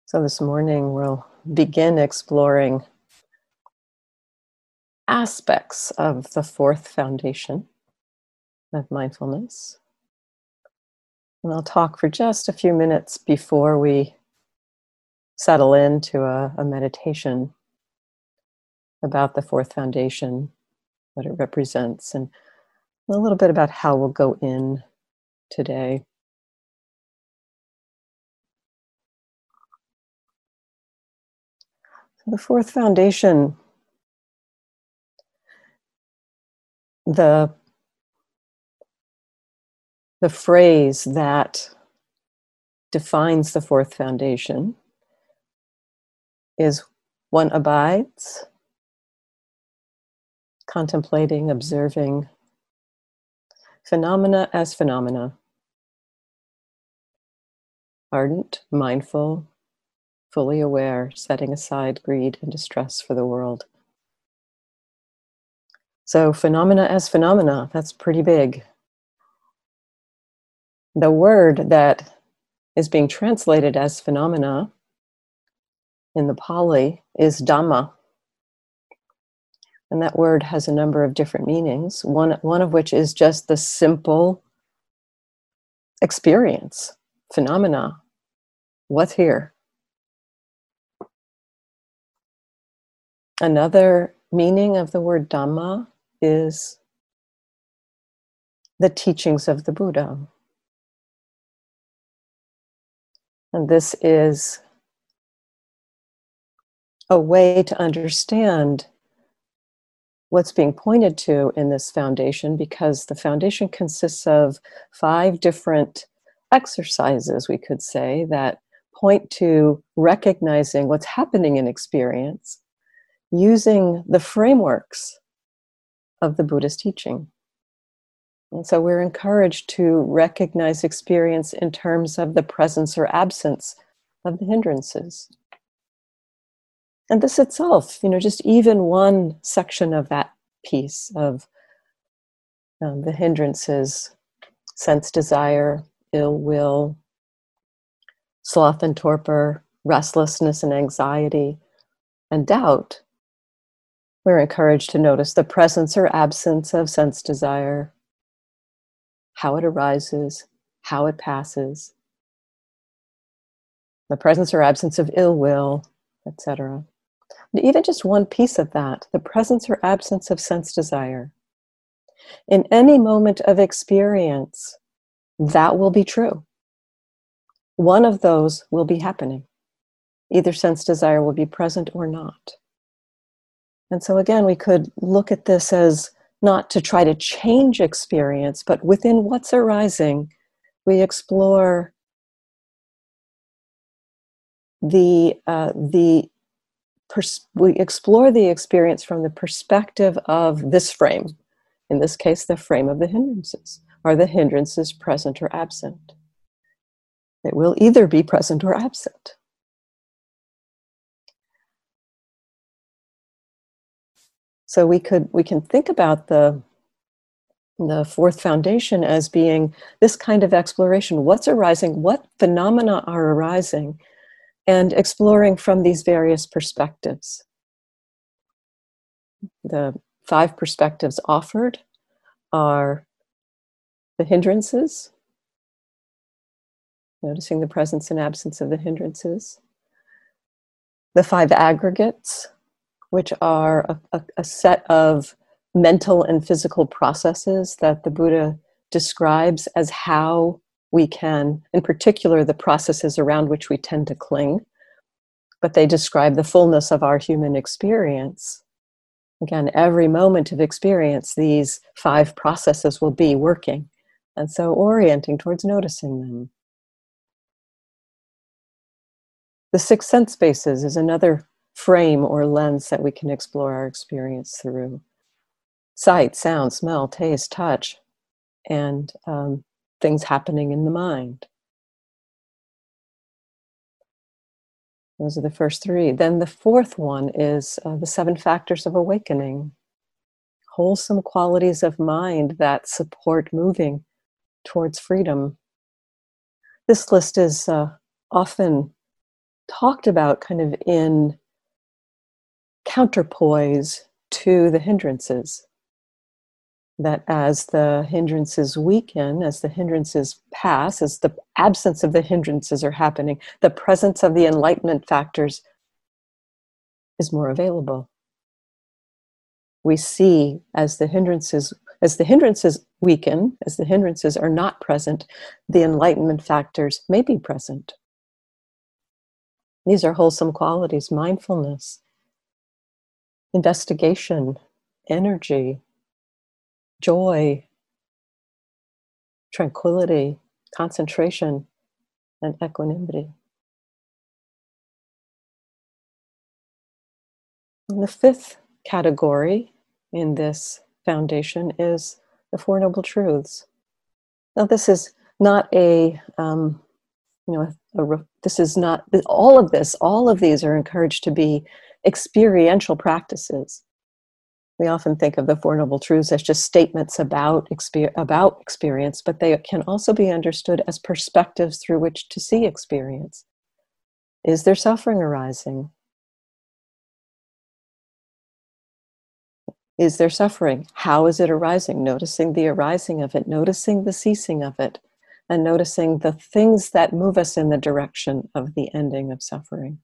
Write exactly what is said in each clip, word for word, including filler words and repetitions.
So this morning we'll begin exploring aspects of the fourth foundation of mindfulness. And I'll talk for just a few minutes before we settle into a, a meditation about the fourth foundation, what it represents, and a little bit about how we'll go in today. The fourth foundation, the, the phrase that defines the fourth foundation is one abides, contemplating, observing phenomena as phenomena, ardent, mindful, fully aware, setting aside greed and distress for the world. So phenomena as phenomena, that's pretty big. The word that is being translated as phenomena in the Pali is Dhamma. And that word has a number of different meanings, one, one of which is just the simple experience, phenomena. What's here? Another meaning of the word Dhamma is the teachings of the Buddha. And this is a way to understand what's being pointed to in this foundation, because the foundation consists of five different exercises, we could say, that point to recognizing what's happening in experience using the frameworks of the Buddhist teaching. And so we're encouraged to recognize experience in terms of the presence or absence of the hindrances. And this itself, you know, just even one section of that piece of um, the hindrances, sense desire, ill will, sloth and torpor, restlessness and anxiety, and doubt, we're encouraged to notice the presence or absence of sense desire, how it arises, how it passes, the presence or absence of ill will, et cetera. Even just one piece of that, the presence or absence of sense desire. In any moment of experience, that will be true. One of those will be happening. Either sense desire will be present or not. And so again, we could look at this as not to try to change experience, but within what's arising, we explore the uh, the pers- we explore the experience from the perspective of this frame. In this case, the frame of the hindrances. Are the hindrances present or absent? It will either be present or absent. So we could we can think about the the fourth foundation as being this kind of exploration. What's arising? What phenomena are arising? And exploring from these various perspectives. The five perspectives offered are the hindrances, noticing the presence and absence of the hindrances. The five aggregates, which are a, a, a set of mental and physical processes that the Buddha describes as how we can, in particular, the processes around which we tend to cling, but they describe the fullness of our human experience. Again, every moment of experience, these five processes will be working, and so orienting towards noticing them. The six sense spaces is another frame or lens that we can explore our experience through. Sight, sound, smell, taste, touch, and um, things happening in the mind. Those are the first three. Then the fourth one is uh, the seven factors of awakening. Wholesome qualities of mind that support moving towards freedom. This list is uh, often talked about kind of in counterpoise to the hindrances. That as the hindrances weaken, as the hindrances pass, as the absence of the hindrances are happening, the presence of the enlightenment factors is more available. We see as the hindrances, as the hindrances weaken, as the hindrances are not present, the enlightenment factors may be present. These are wholesome qualities: mindfulness, investigation, energy, joy, tranquility, concentration, and equanimity. And the fifth category in this foundation is the Four Noble Truths. Now, this is not a, um, you know, a, a, this is not, all of this, all of these are encouraged to be experiential practices. We often think of the Four Noble Truths as just statements about, exper- about experience, but they can also be understood as perspectives through which to see experience. Is there suffering arising? Is there suffering? How is it arising? Noticing the arising of it, noticing the ceasing of it, and noticing the things that move us in the direction of the ending of suffering.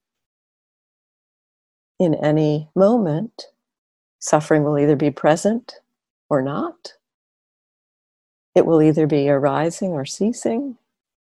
In any moment, suffering will either be present or not. It will either be arising or ceasing,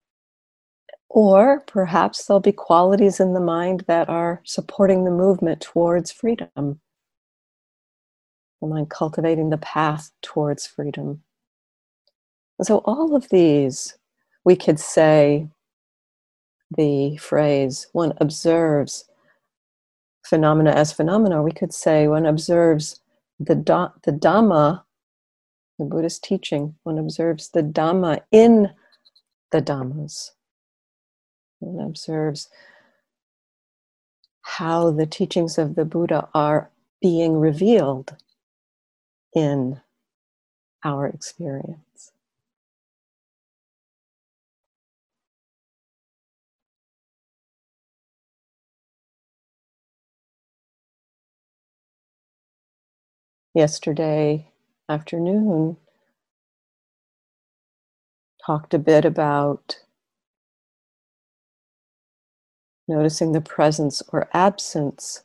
or perhaps there'll be qualities in the mind that are supporting the movement towards freedom. The mind cultivating the path towards freedom. And so all of these, we could say the phrase, one observes phenomena as phenomena. We could say one observes the, da- the Dhamma, the Buddhist teaching, one observes the Dhamma in the Dhammas. One observes how the teachings of the Buddha are being revealed in our experience. Yesterday afternoon, talked a bit about noticing the presence or absence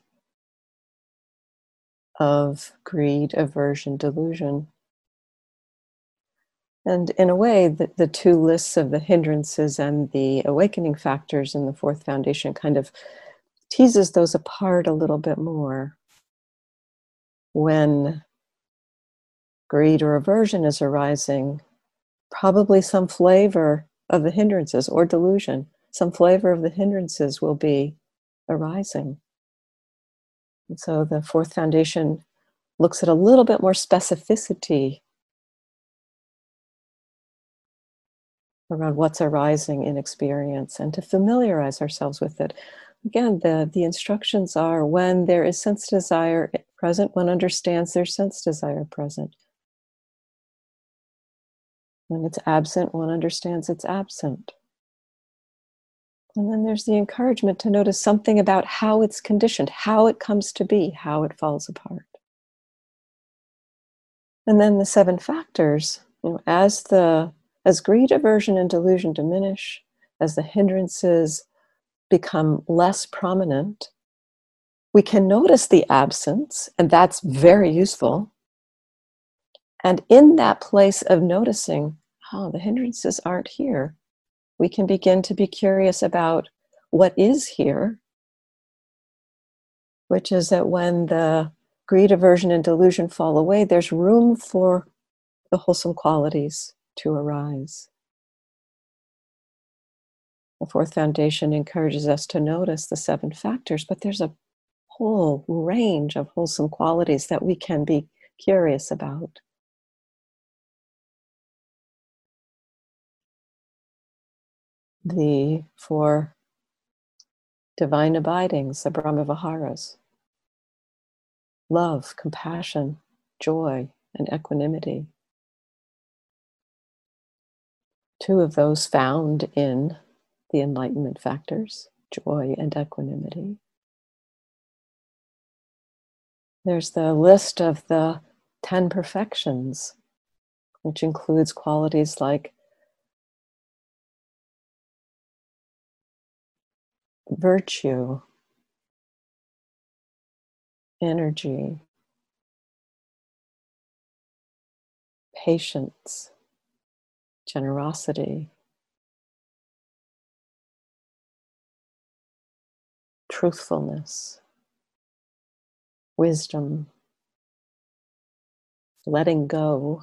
of greed, aversion, delusion. And in a way, the, the two lists of the hindrances and the awakening factors in the fourth foundation kind of teases those apart a little bit more. When greed or aversion is arising, probably some flavor of the hindrances or delusion, some flavor of the hindrances will be arising. And so the fourth foundation looks at a little bit more specificity around what's arising in experience and to familiarize ourselves with it. Again, the, the instructions are when there is sense desire present, one understands there's sense desire present. When it's absent, one understands it's absent. And then there's the encouragement to notice something about how it's conditioned, how it comes to be, how it falls apart. And then the seven factors, you know, as the as greed, aversion, and delusion diminish, as the hindrances become less prominent, we can notice the absence, and that's very useful. And in that place of noticing, oh, the hindrances aren't here, we can begin to be curious about what is here, which is that when the greed, aversion, and delusion fall away, there's room for the wholesome qualities to arise. The fourth foundation encourages us to notice the seven factors, but there's a whole range of wholesome qualities that we can be curious about. The four divine abidings, the Brahmaviharas: love, compassion, joy, and equanimity. Two of those found in the enlightenment factors, joy, and equanimity. There's the list of the ten perfections, which includes qualities like virtue, energy, patience, generosity, truthfulness, wisdom, letting go,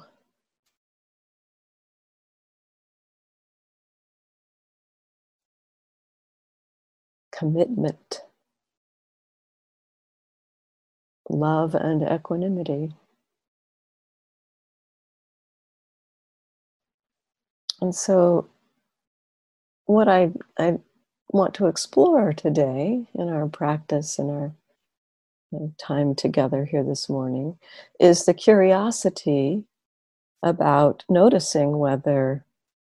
commitment, love, and equanimity. And so, what I, I want to explore today in our practice, in our you know, time together here this morning, is the curiosity about noticing whether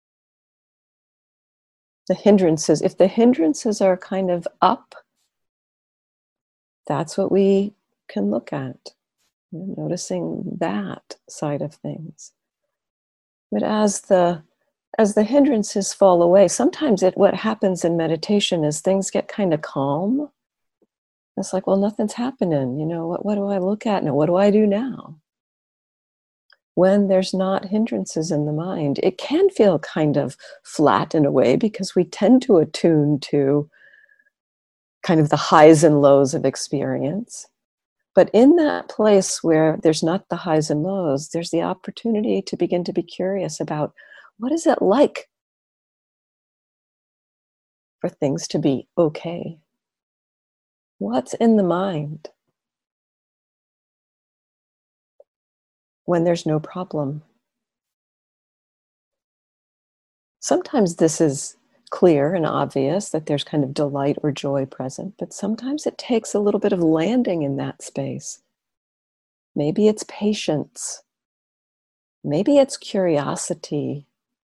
the hindrances, if the hindrances are kind of up, that's what we can look at, you know, noticing that side of things. But as the as the hindrances fall away, sometimes it what happens in meditation is things get kind of calm. It's like, well, nothing's happening. You know, what what do I look at now? What do I do now? When there's not hindrances in the mind, it can feel kind of flat in a way because we tend to attune to kind of the highs and lows of experience. But in that place where there's not the highs and lows, there's the opportunity to begin to be curious about what is it like for things to be okay? What's in the mind when there's no problem? Sometimes this is clear and obvious that there's kind of delight or joy present, but sometimes it takes a little bit of landing in that space. Maybe it's patience. Maybe it's curiosity.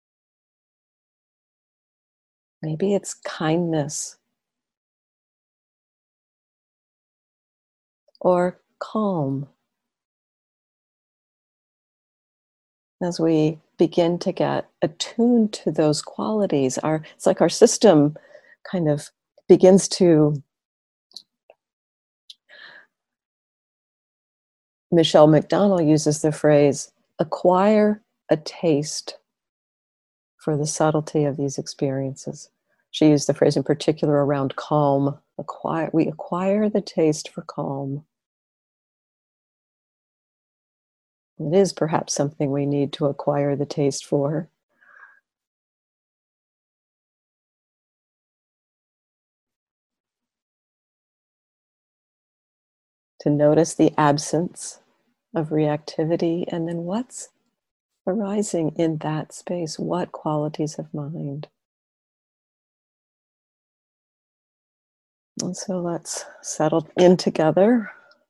Maybe it's kindness or calm. As we begin to get attuned to those qualities, our it's like our system kind of begins to, Michelle McDonald uses the phrase, acquire a taste for the subtlety of these experiences. She used the phrase in particular around calm. Acquire, we acquire the taste for calm. It is perhaps something we need to acquire the taste for. To notice the absence of reactivity, and then what's arising in that space, what qualities of mind. And so let's settle in together.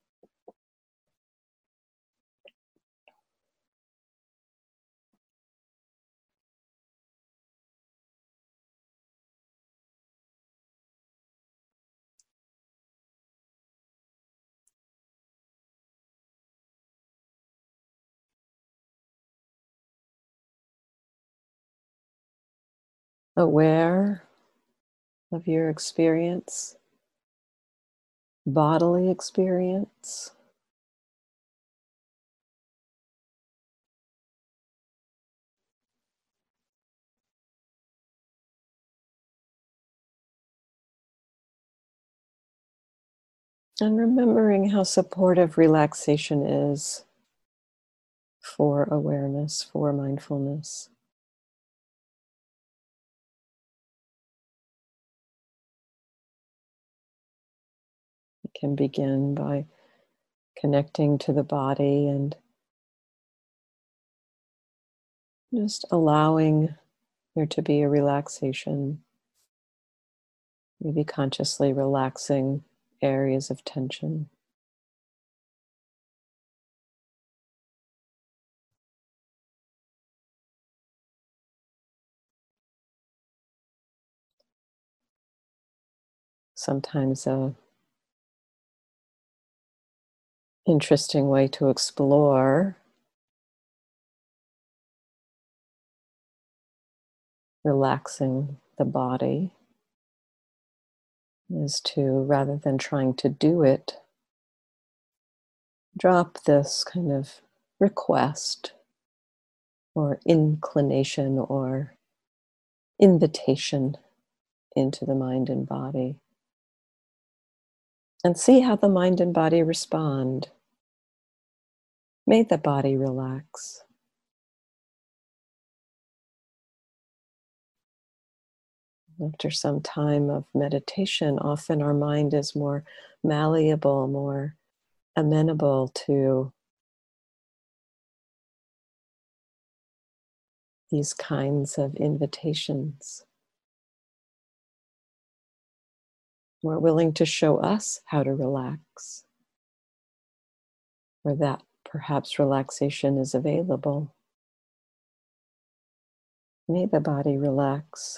Aware of your experience, bodily experience. And remembering how supportive relaxation is for awareness, for mindfulness. You can begin by connecting to the body and just allowing there to be a relaxation, maybe consciously relaxing areas of tension. Sometimes a interesting way to explore relaxing the body is to, rather than trying to do it, drop this kind of request or inclination or invitation into the mind and body, and see how the mind and body respond. May the body relax. After some time of meditation, often our mind is more malleable, more amenable to these kinds of invitations, more willing to show us how to relax, or that perhaps relaxation is available. May the body relax.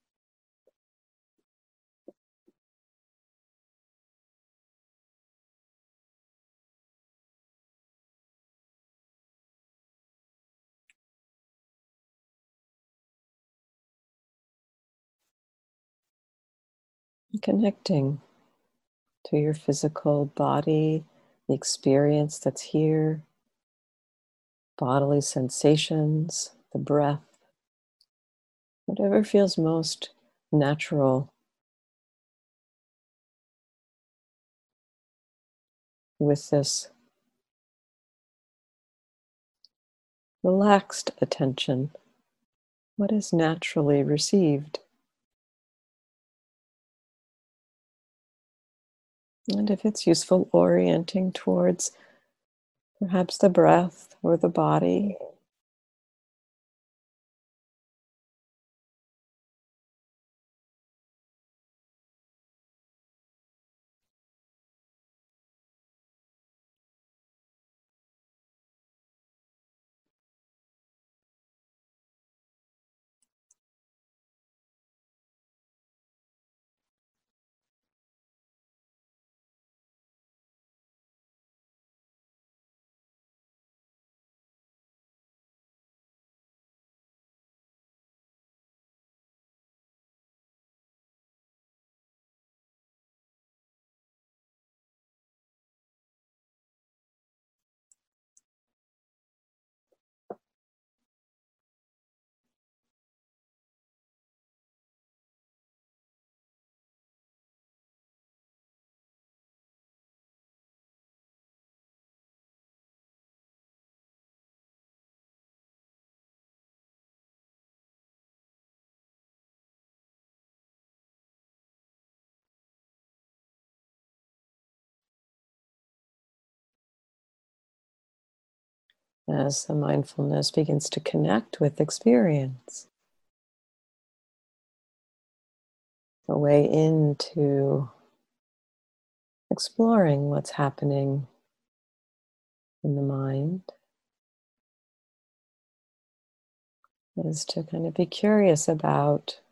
Connecting to your physical body, the experience that's here, bodily sensations, the breath, whatever feels most natural with this relaxed attention, what is naturally received. And if it's useful, orienting towards perhaps the breath or the body. As the mindfulness begins to connect with experience, a way into exploring what's happening in the mind is to kind of be curious about,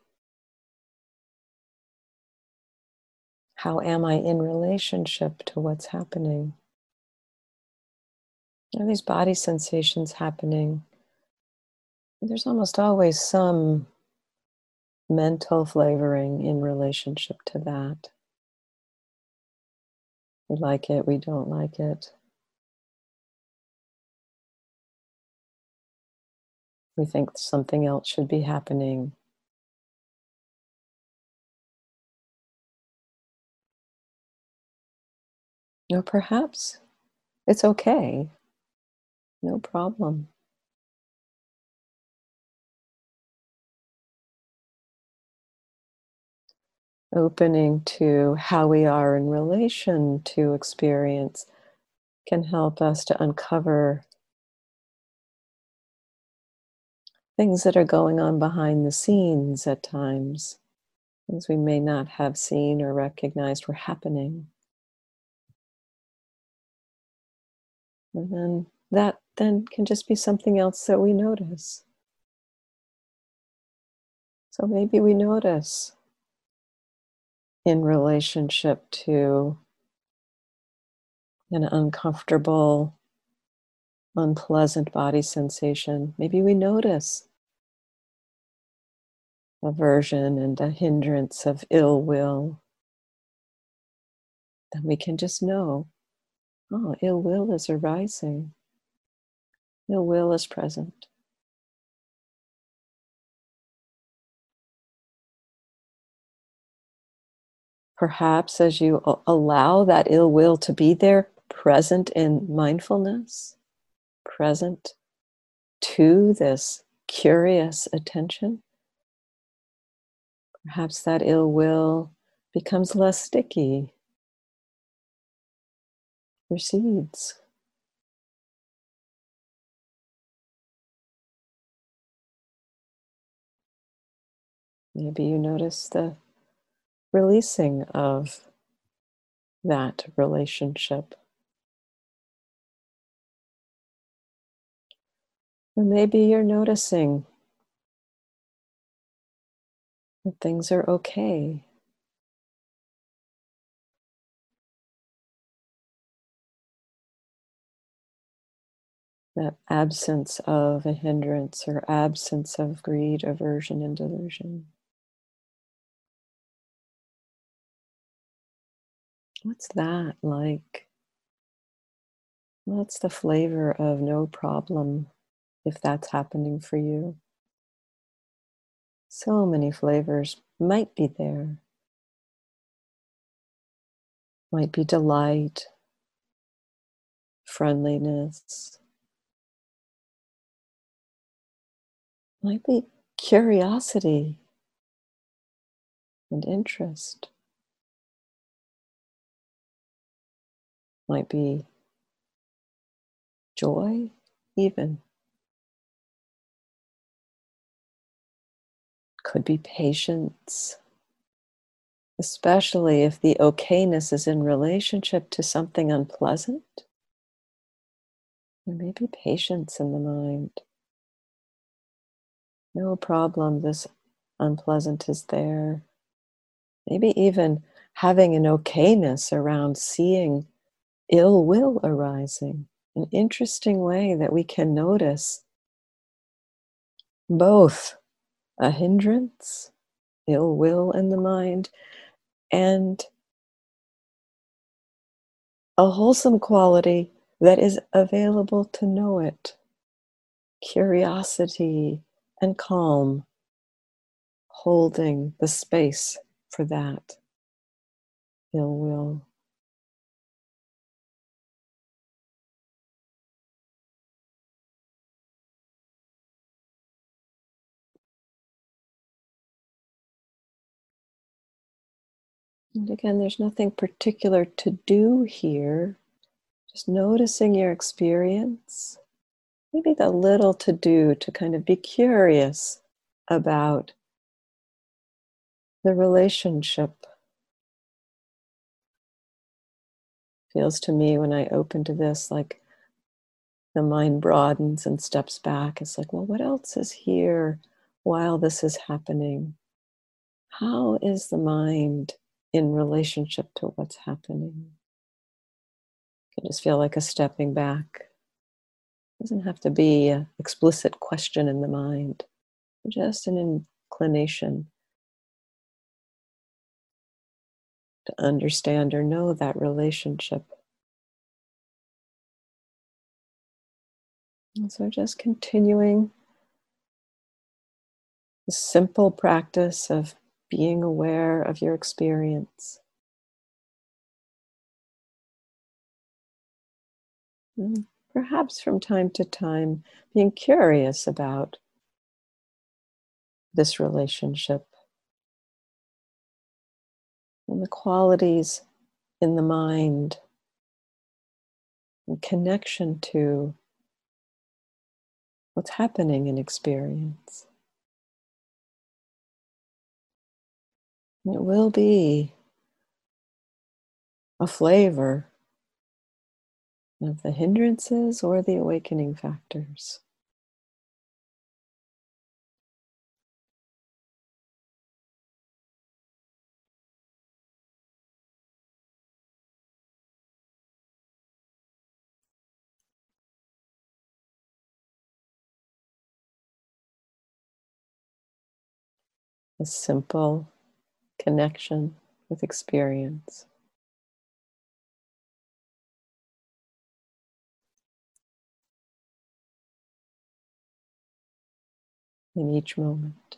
how am I in relationship to what's happening? Are these body sensations happening? There's almost always some mental flavoring in relationship to that. We like it, we don't like it. We think something else should be happening. Or perhaps it's okay, no problem. Opening to how we are in relation to experience can help us to uncover things that are going on behind the scenes at times, things we may not have seen or recognized were happening. And then that then can just be something else that we notice. So maybe we notice in relationship to an uncomfortable, unpleasant body sensation. Maybe we notice aversion and a hindrance of ill will. Then we can just know, oh, ill will is arising. Ill will is present. Perhaps as you a- allow that ill will to be there, present in mindfulness, present to this curious attention, perhaps that ill will becomes less sticky, recedes. Maybe you notice the releasing of that relationship. Or maybe you're noticing that things are okay. That absence of a hindrance or absence of greed, aversion, and delusion. What's that like? What's the flavor of no problem if that's happening for you? So many flavors might be there. Might be delight, friendliness, might be curiosity and interest, might be joy, even. Could be patience, especially if the okayness is in relationship to something unpleasant. There may be patience in the mind. No problem, this unpleasant is there. Maybe even having an okayness around seeing ill will arising. An interesting way that we can notice both a hindrance, ill will in the mind, and a wholesome quality that is available to know it. Curiosity and calm, holding the space for that ill will. And again, there's nothing particular to do here, just noticing your experience. Maybe the little to do to kind of be curious about the relationship. Feels to me when I open to this like the mind broadens and steps back. It's like, well, what else is here while this is happening? How is the mind in relationship to what's happening? Can just feel like a stepping back. Doesn't have to be an explicit question in the mind, just an inclination to understand or know that relationship. And so just continuing the simple practice of being aware of your experience. And perhaps from time to time, being curious about this relationship and the qualities in the mind and connection to what's happening in experience. And it will be a flavor of the hindrances or the awakening factors. a simple connection with experience. In each moment.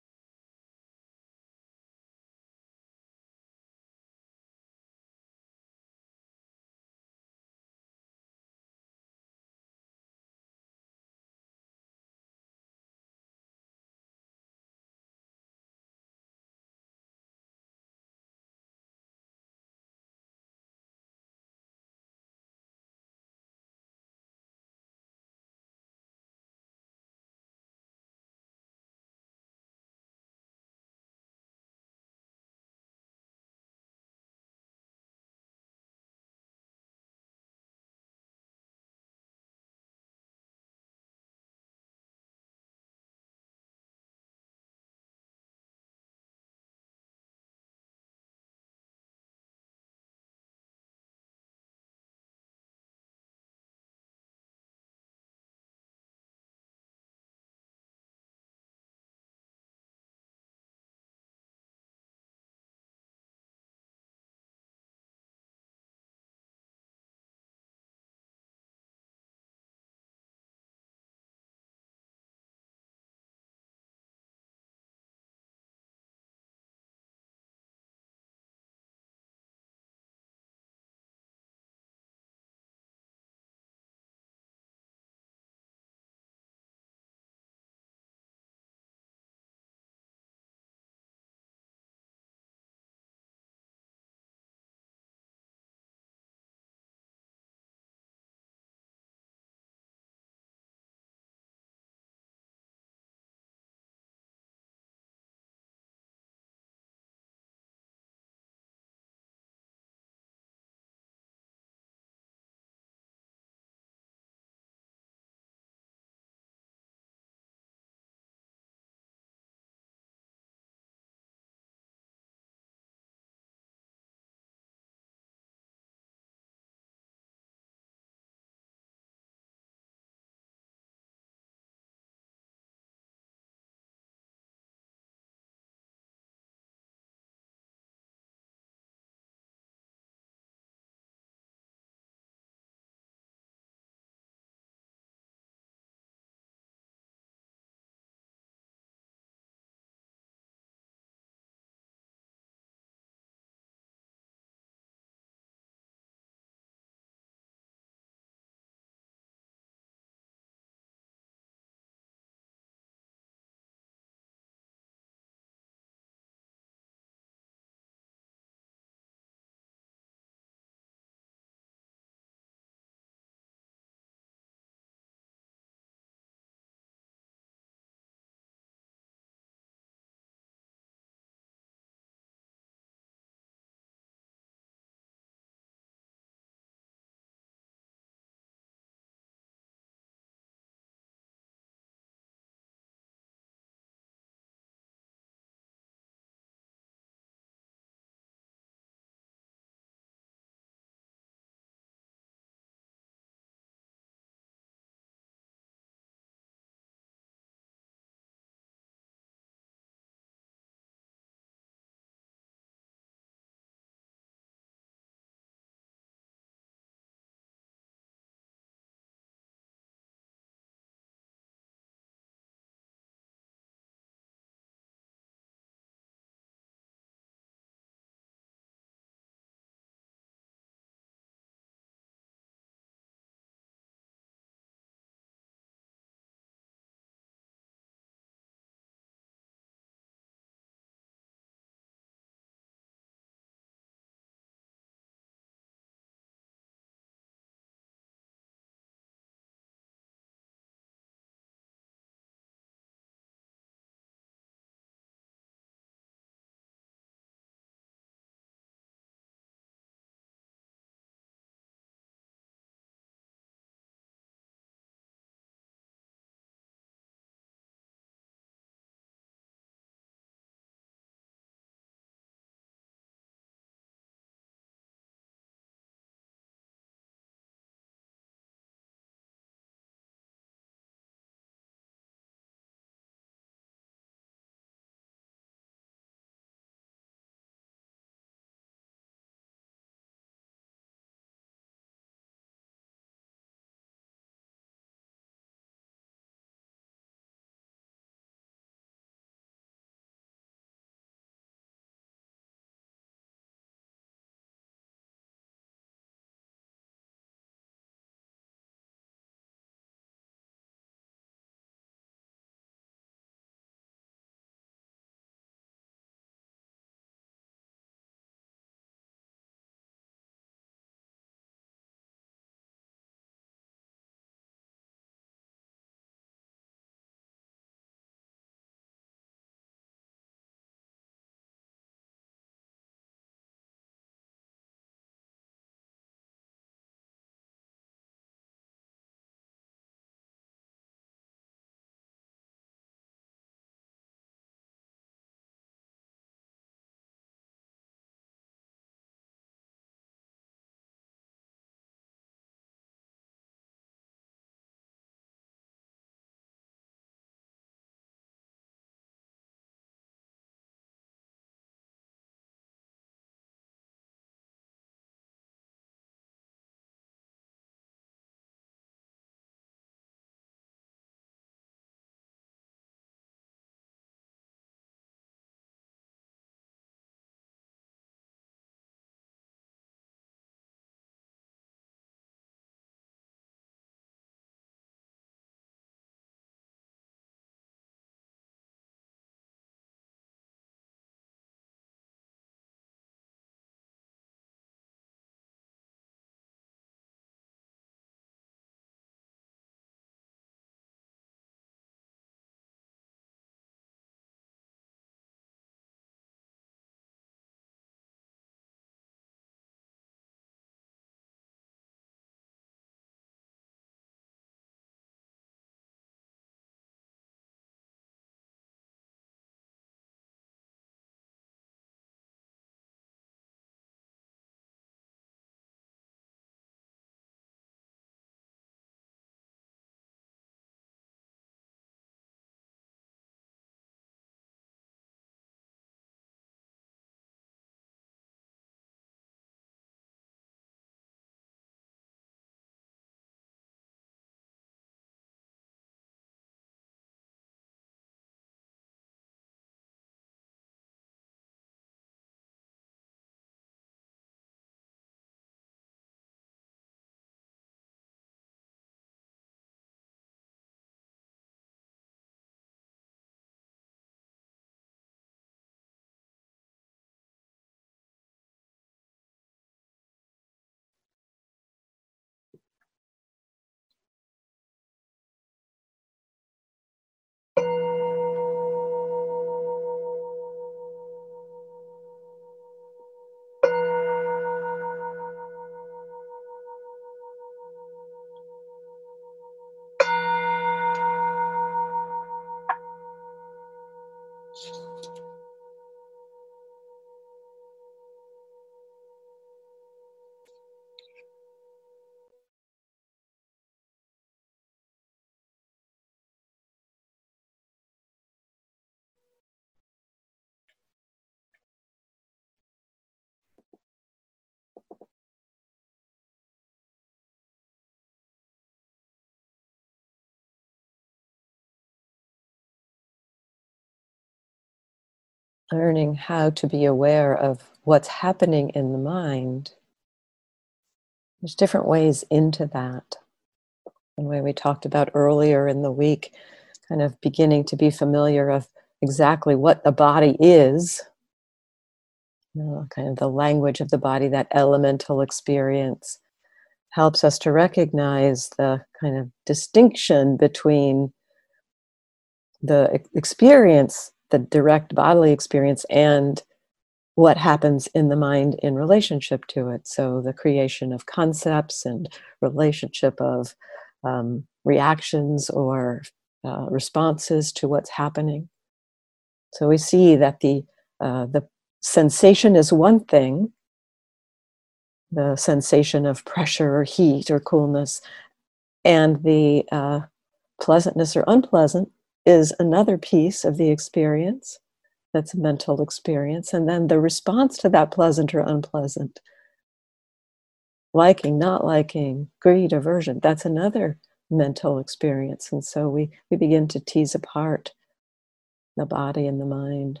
Learning how to be aware of what's happening in the mind. There's different ways into that. The way we talked about earlier in the week, kind of beginning to be familiar of exactly what the body is, you know, kind of the language of the body, that elemental experience, helps us to recognize the kind of distinction between the experience, the direct bodily experience, and what happens in the mind in relationship to it. So the creation of concepts and relationship of um, reactions or uh, responses to what's happening. So we see that the uh, the sensation is one thing, the sensation of pressure or heat or coolness, and the uh, pleasantness or unpleasant is another piece of the experience. That's a mental experience. And then the response to that pleasant or unpleasant, liking, not liking, greed, aversion, that's another mental experience. And so we, we begin to tease apart the body and the mind.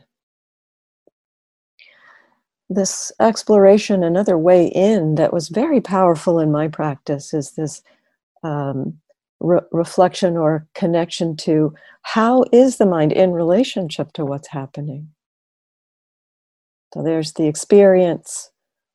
This exploration, another way in that was very powerful in my practice, is this um, re- reflection or connection to how is the mind in relationship to what's happening. So there's the experience.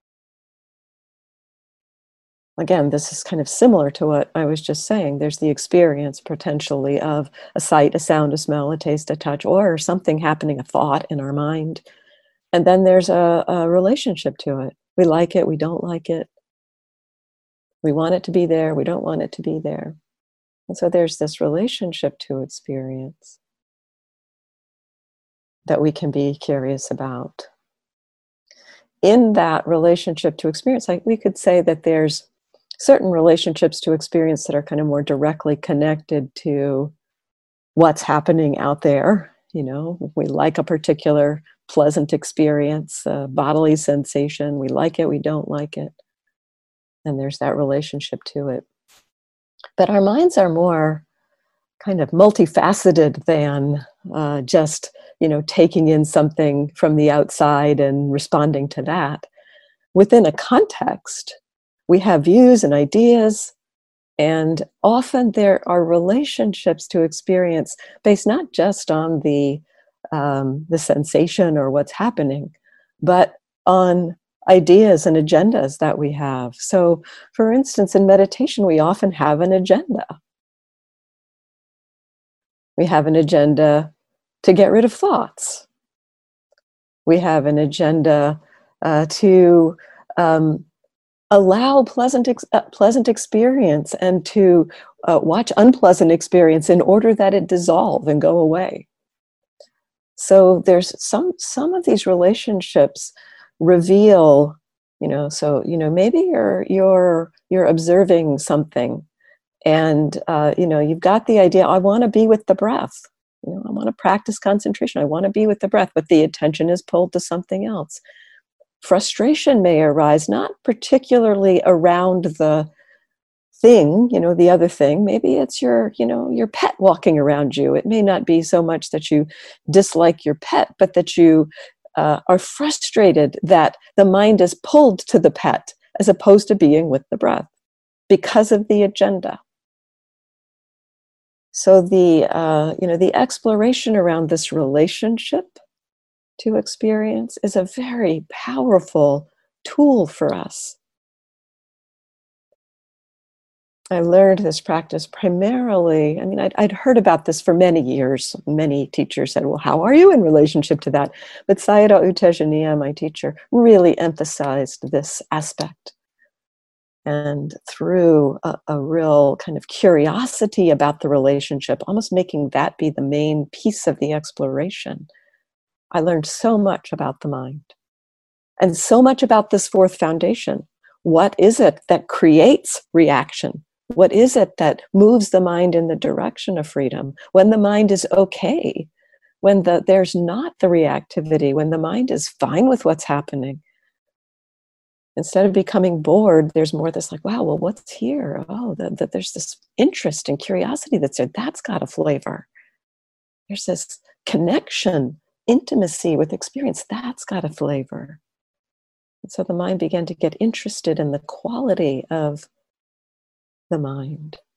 Again, this is kind of similar to what I was just saying. There's the experience potentially of a sight, a sound, a smell, a taste, a touch, or something happening, a thought in our mind. And then there's a, a relationship to it. We like it, we don't like it. We want it to be there, we don't want it to be there. And so there's this relationship to experience that we can be curious about. In that relationship to experience, like we could say that there's certain relationships to experience that are kind of more directly connected to what's happening out there. You know, we like a particular pleasant experience, a bodily sensation. We like it, we don't like it. And there's that relationship to it. But our minds are more kind of multifaceted than uh, just, you know, taking in something from the outside and responding to that. Within a context, we have views and ideas, and often there are relationships to experience based not just on the um, the sensation or what's happening, but on ideas and agendas that we have. So, for instance, in meditation, we often have an agenda. We have an agenda to get rid of thoughts. We have an agenda uh, to um, allow pleasant, ex- uh, pleasant experience and to uh, watch unpleasant experience in order that it dissolve and go away. So there's some some of these relationships reveal, you know, so you know maybe you're you're you're observing something, and uh, you know you've got the idea, I want to be with the breath. You know, I want to practice concentration. I want to be with the breath, but the attention is pulled to something else. Frustration may arise, not particularly around the thing, you know, the other thing. Maybe it's your, you know, your pet walking around you. It may not be so much that you dislike your pet, but that you uh, are frustrated that the mind is pulled to the pet as opposed to being with the breath because of the agenda. So the, uh, you know, the exploration around this relationship to experience is a very powerful tool for us. I learned this practice primarily, I mean, I'd, I'd heard about this for many years. Many teachers said, well, how are you in relationship to that? But Sayadaw U Tejaniya, my teacher, really emphasized this aspect. And through a, a real kind of curiosity about the relationship, almost making that be the main piece of the exploration, I learned so much about the mind and so much about this fourth foundation. What is it that creates reaction? What is it that moves the mind in the direction of freedom? When the mind is okay, when the, there's not the reactivity, when the mind is fine with what's happening. Instead of becoming bored, there's more this like, wow, well, what's here? Oh, that the, there's this interest and curiosity that's there. That's got a flavor. There's this connection, intimacy with experience. That's got a flavor. And so the mind began to get interested in the quality of the mind.